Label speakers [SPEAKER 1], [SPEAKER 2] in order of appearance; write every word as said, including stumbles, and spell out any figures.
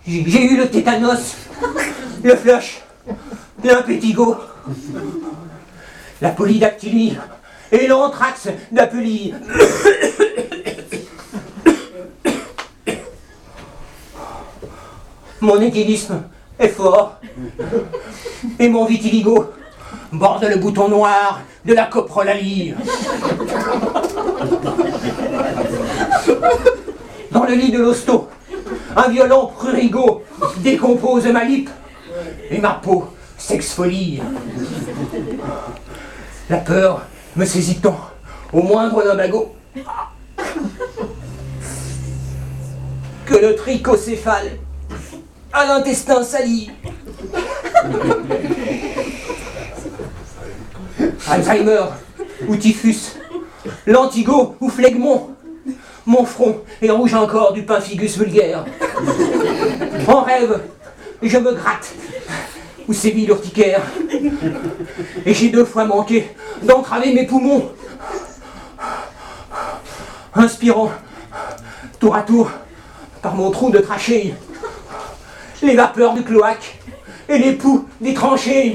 [SPEAKER 1] J'ai eu le tétanos, le flush, l'impétigo, la polydactylie et l'anthrax d'Apulie. Mon éthylisme est fort et mon vitiligo borde le bouton noir de la coprolalie. Dans le lit de l'hosto, un violent prurigo décompose ma lippe et ma peau s'exfolie. La peur me saisit tant au moindre lumbago que le trichocéphale à l'intestin sali. Alzheimer ou typhus, lentigo ou phlegmon, mon front est rouge encore du pemphigus vulgaire. En rêve, je me gratte ou sévit l'urticaire. Et j'ai deux fois manqué d'entraver mes poumons. Inspirant tour à tour par mon trou de trachée les vapeurs du cloaque et les poux des tranchées.